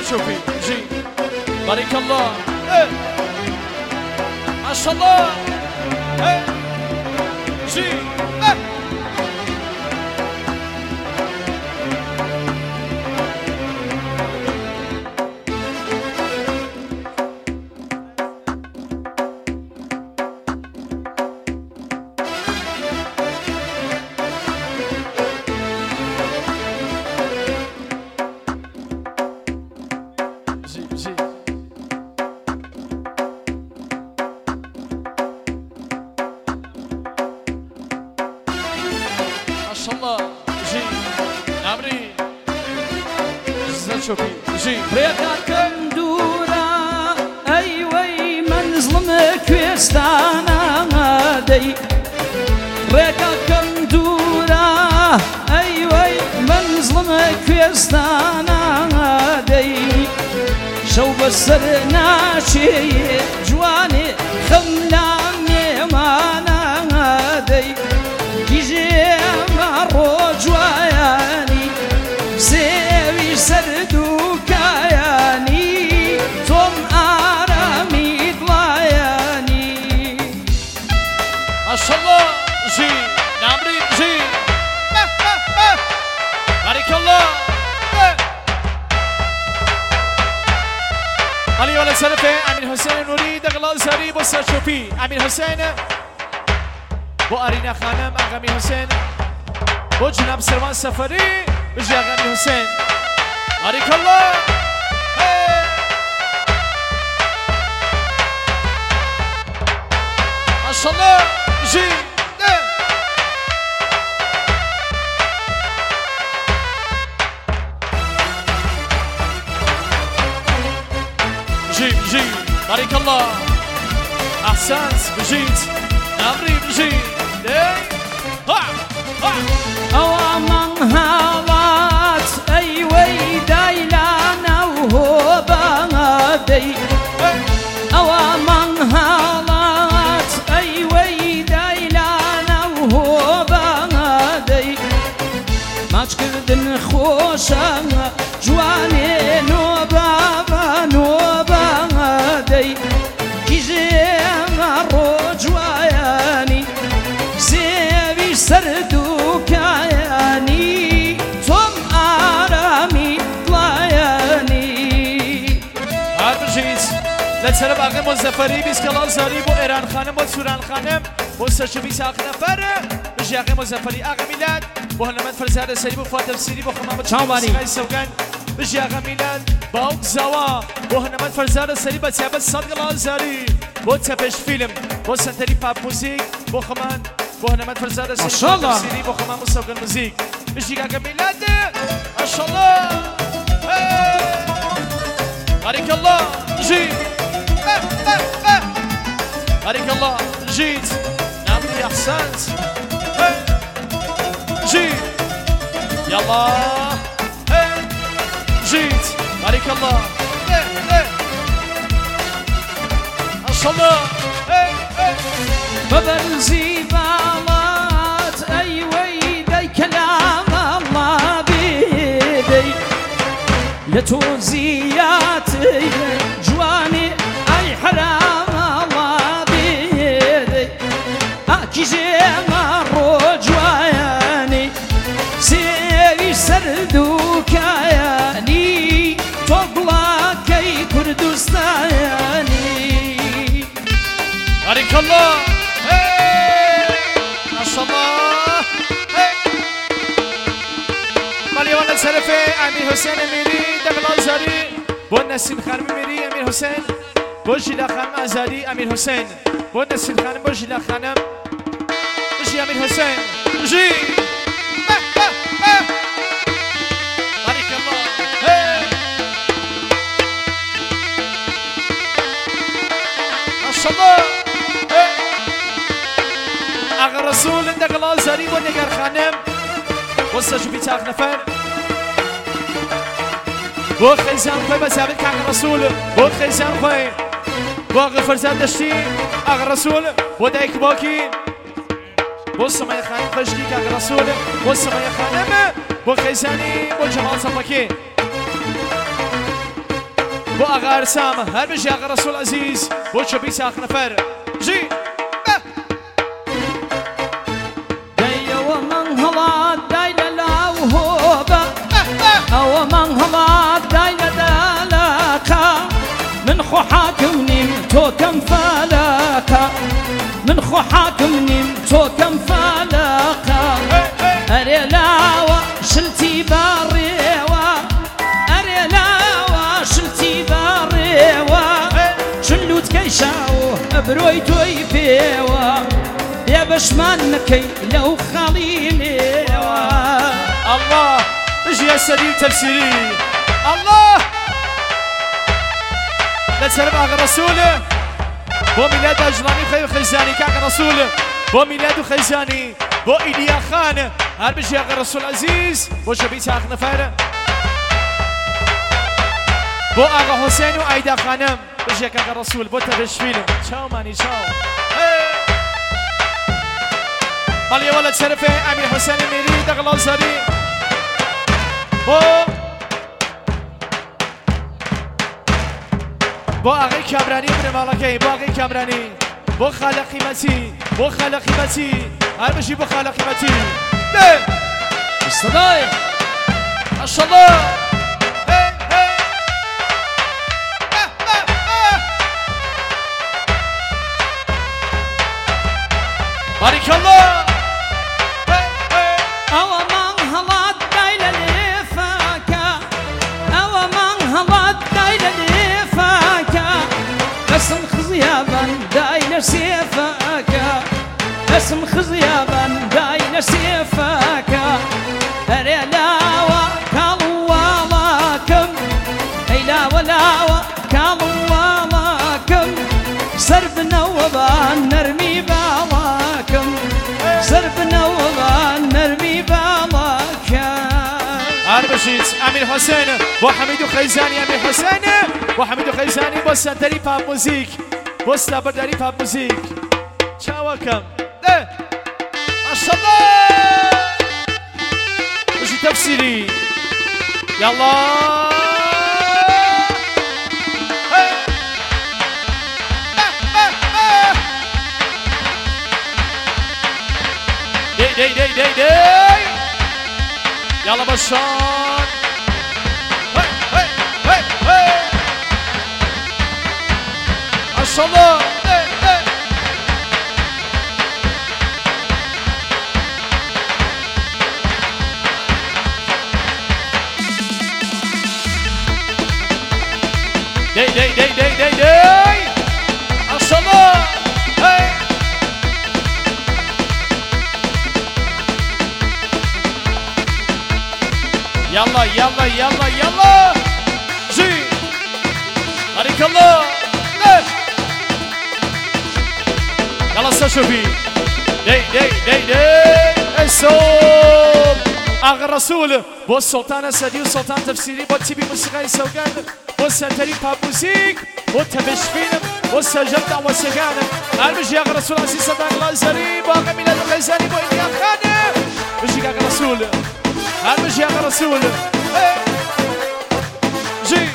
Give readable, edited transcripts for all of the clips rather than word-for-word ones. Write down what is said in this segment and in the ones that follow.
شوفي جي بارك الله ايه ما شاء الله ايه جي ايه ريقاكم دورا أيوي من ظلمك ويستانا دي ريقاكم دورا أيوي من ظلمك ويستانا دي شو بسرنا شي جواني خملاني مانا دي كيجي مرو جواني سيوي سردو ما شاء الله جي نعمري جي بارك الله علي ولا سلفة أمين حسين نريد أغلال زاري بس شوفي أمين حسين بو أرينا خانم أغامي حسين بو جناب سروان سفري بجي أغامي حسين بارك الله ما شاء الله جي جي بارك الله أحسنت بجيت نمري بجيت أوامن هالات أيوي دايلانا وهو بادي أوامن هالات أيوي دايلانا وهو بادي ما تكردن خوشا جواني نوبا دي كيجي مرو جواني سيبي سردو كياني ثم آرامي طلاياني هاتو جيز لتسرب أغنم والزفري بيسكالال زاري بو إيران خانم وسوران خانم وسرشبي ساق نفر بجي أغنم والزفري أغنم ميلاد بو هنمت فرزاد سري بو فاتف سيري بو خمامت شمسي سوغن بجي أغنم ميلاد باوك زوا بو هنمت فرزاد سري بتسابت صدقلال زاري بو تفش فيلم بو سنتري باب موزيك بو خمان بو هنمت فرزاد سري بو سيري بو خمامت سوغن موزيك بجي أغنم ميلاد ما شاء الله بارك الله جي بارك الله جيت نعمري أحسنت جي يلا جيت بارك الله ما شاء الله ببرزي بالات أيوي دي كلام الله بيدي لتوزياتي جواني أي حرام الله بيدي أكيجي مرو جواني سيري سردو كياني طبلا كي كردستاني بارك الله ما شاء الله مالي وانا سلفي أمير حسين أميري دغلال زاري بو نسيم خانم أميري أمير حسين بو جيلا خانم أزاري أمير حسين بو نسيم خانم بو جيلا خانم بجي أمير حسين جي بارك الله ما شاء الله أغا رسول دغلال زاري بو نگر خانم وسجو بيتاق نفر بو خيزان خوي بسابت كاك رسول بو خيزان خوي بو غفرزان دشتي اغ رسول بو دايك باكي بو سمايا خانم خشكي كاك رسول بو سمايا خانم بو خيزاني بو جمال صفاكي بو آقا ارسام هر بجی آقا رسول عزیز بو چو بیس آخ نفر جی دايو من هلا دايلا لاوهوبا او من هلا دايلا دالاكا من خو حاكمني تو كم فالاكا من خو حاكمني تو كم فالاكا اريلاوا شلتي باريوا اريلاوا شلتي باريوا شلوت كيشاو بروي توي بيوا يا بشمانكي لو خليلي الله اجي يا سليم تفسيري الله لا تسلم آقا رسول بو ميلاد أجلاني خيو خيزاني كاقا رسول بو ميلاد خيزاني بو إيديا خان هر بجي آقا رسول عزيز بو شبيت آخ نفر بو آقا حسين و أيدا خانم بجي آقا رسول بو تبشفيلم چاو ماني چاو مالي ولد شرفه امیر حسین میری دغلال زاری بو آقای کامرانی بر مالکی بو آقای کامرانی بو خالق قیمتی بو خالق قیمتی هر بشی بو خالق قیمتی ده استدای ماشاءالله بارك الله او من هلا دايلا لفاكا او من هلا دايلا لفاكا اسم خزيابا دايلا سيفاكا اسم خزيابا دايلا سيفاكا اريلاوا كالوالاكم ايلا ولاوا كالوالاكم سربنا وبان نرمي بالاكم سربنا وبان نرمي بالاكم هربشيت امیر حسین با حمید خیزانی امیر حسین با حمید خیزانی با سنتری پاپ موزیک با سلابرداری پاپ موزیک چاوکم ده ماشاءالله بشي تفسيري يلا دي دي دي دي دي يلا بشار هاي هاي هاي هاي ما شاء الله دي دي دي دي دي دي ما شاء الله هاي يلا يلا يلا يلا جي بارك الله يلا استشوفي دي دي دي دي الصوت آقا رسول بو سلطان اسدی و سلطان تفسیری با تیبی موسیقی سوگند بو سنتری پاپ موزیک بو تبشفین بو سجل دعوة سگان هر بجی آقا رسول عزیز صدق لازری با آقا میلاد خیزانی با ایدیا خانه بجی آقا رسول هر بجي آقا رسول جي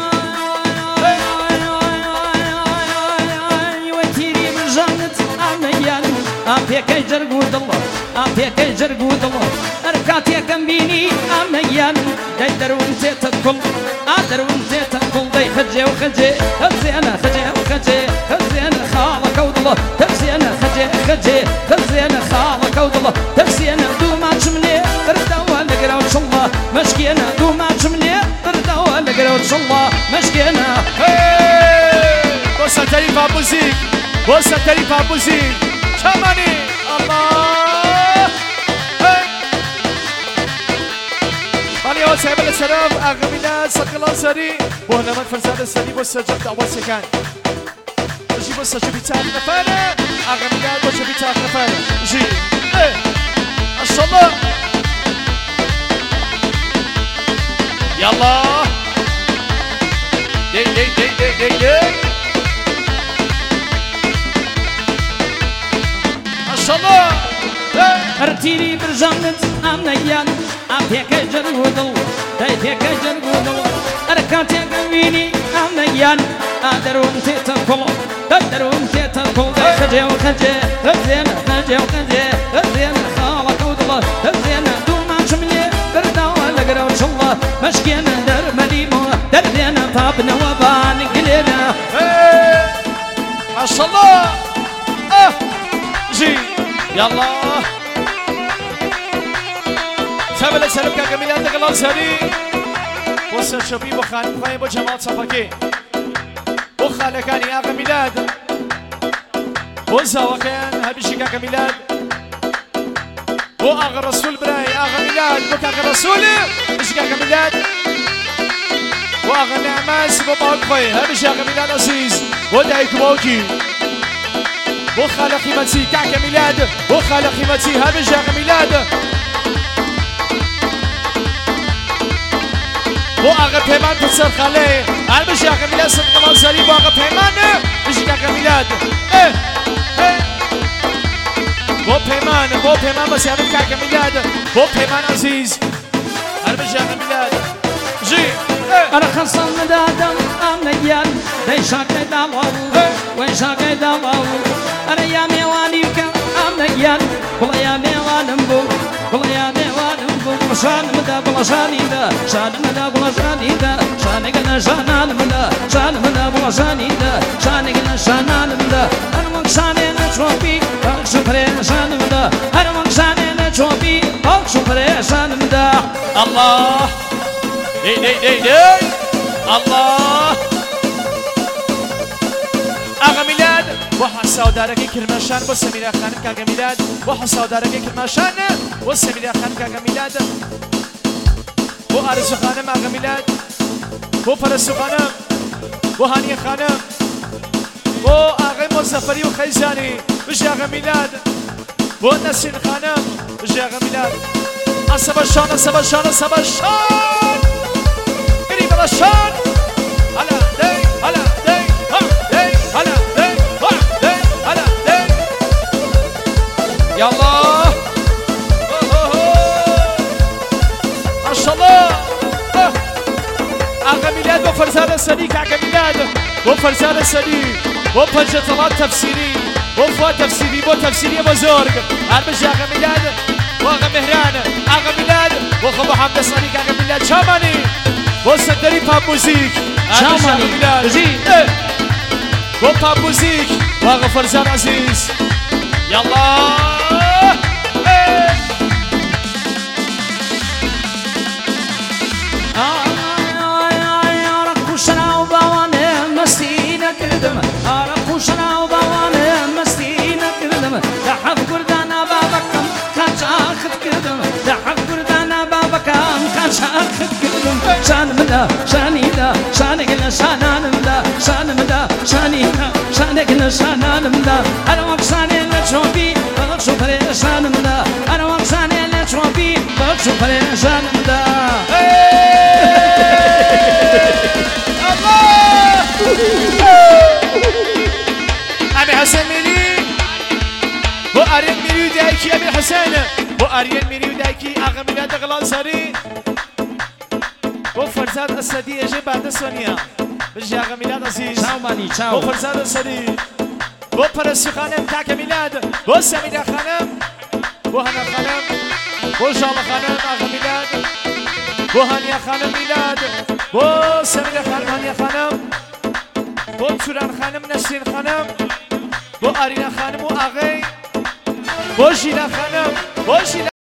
وتيري من جنة أميان أبيك جرقود الله أبيك جرقود الله أركاتي كم بيني أميان دايدر وانت تدخل أدر وانت تدخل داي خجي وخجي خجي أنا خجي وخجي خجي أنا خالق عود الله تفسي أنا خجي خجي خجي أنا خالق عود الله تفسي أنا دوما تشمني تردوا لقرا وش الله مشكي أنا دوما تشمني تردوا لقرا وش الله مشكي أنا بوسا تريفا موزيك بوسا تريفا موزيك شاماني الله مالي أول سعيب السلام أغمينا صدق الله سري بوهنا من فرزاد السري بوسا جبت أول سكان جي بوسا شبي تاك نفانا أغمينا بوسا شبي تاك نفانا جي ما شاء الله يلا دي دي دي دي دي دي ما شاء الله ارتيري برجانت أمنيان ئاپێکە جەرگ و دڵ دای پێکە جەرگ و دڵ ئەرە کاتێکە بینی ئەمەیان ئادەروم تێتە کوڵ دەروم تێتە کوڵ خەجێ و خەجێ هەزێنە خەجێ و خەجێ هەزێنە خاڵەکە و دڵە هەزێنە دووماشم لێ برداوە لەگەرە و چڵە مەشکێنە دەرمەلیمەوە دەردێنە پاپنەوە بانگلێنە ما شاء الله جي يلا تابع لسلم كاكميلان دقلال سري وصل شبي بخاني بخاني بجمال صفاكي وخالكاني آغا ميلاد وزاوكان هبشي كاكميلاد وآغا رسول براي آغا ميلاد وكاكا رسولي مش كاكا ميلاد وآغا نعماس وباوك خوي هبشي آغا ميلاد عزيز ودايك بوكي وخالق قيمتي كاكا ميلاد وخالق قيمتي هبشي آغا ميلاد وآغا بيمان بتصر خالي هبشي آغا ميلاد صدق الله زريب وآغا بيمان بشي كاكا ميلاد بو بيمان بس يعمل كاكا ميلاد بو بيمان عزيز هربش يا ميلاد جي أنا خصم دادم أمنيان دي شاكي دالو وين شاكي دالو أنا يا ميواني كم أمنيان بلا يا ميوانم بو بلا يا ميوانم بو شان مدا بلا شاني دا شان مدا بلا شاني دا شاني قلنا شانان مدا شان مدا بلا شاني دا شاني قلنا شانان مدا أنا مكساني نشوفي شكري شان مدا أنا مكساني نشوفي شكري شان مدا الله دي الله آغا ميلاد وحسا وداركي كرماشان بو سميرا خانم كاغا ميلاد وحسا وداركي كرماشان بو سميرا خانم كاغا ميلاد بو آرزو خانم آغا ميلاد بو فرسو خانم بو هاني خانم بو آغا مزفري وخيزاني بجي آغا ميلاد بو نسرين خانم بجي آغا ميلاد أصب الشان أصب الشان أصب الشان قريب الشان هلا دي هلا دي دي هلا دي دي هلا دي يلا ما شاء الله آغا ميلاد وفرزان السليك آغا ميلاد وفرزان السليك وفرجة طلاب تفسيري وفوات تفسيري بو تفسيري بزرق هربش آغا ميلاد واغا مهران آغا ميلاد وخو محمد صديق آغا ميلاد شاماني وصدري باب موزيك شاماني وباب موزيك واغا فرزان عزيز يلا رقوشنا وبوانه مستينا كردم رقوشنا وبوانه مستينا كردم دحف قردانا بابكم كاش اخذ كردم دحف قردانا بابكم كاش اخذ كردم شان مدا شاني دا شان قلنا شانان مدا شان مدا شاني دا شان قلنا شانان مدا انا وقصاني لتشوفي بغشو فريشان مدا انا وقصاني لتشوفي بغشو فريشان مدا أبي حسن ميري بو أريل ميري ودايكي أبي حسن بو أريل ميري ودايكي آغا ميلاد غلال سري بو فرزاد السدي يجي بعد سونيا بجي آغا ميلاد عزيز شاوماني شاو بو فرزاد السدي بو پرسو خانم تاك ميلاد بو سميدة خانم بو هنا خانم بو جالة خانم آغا ميلاد بو هانيا خانم ميلاد بو سميدة خانم هانيا خانم بو توران خانم نسرين خانم بو آرينا خانم و آغي بو جيلا خانم بو جيلا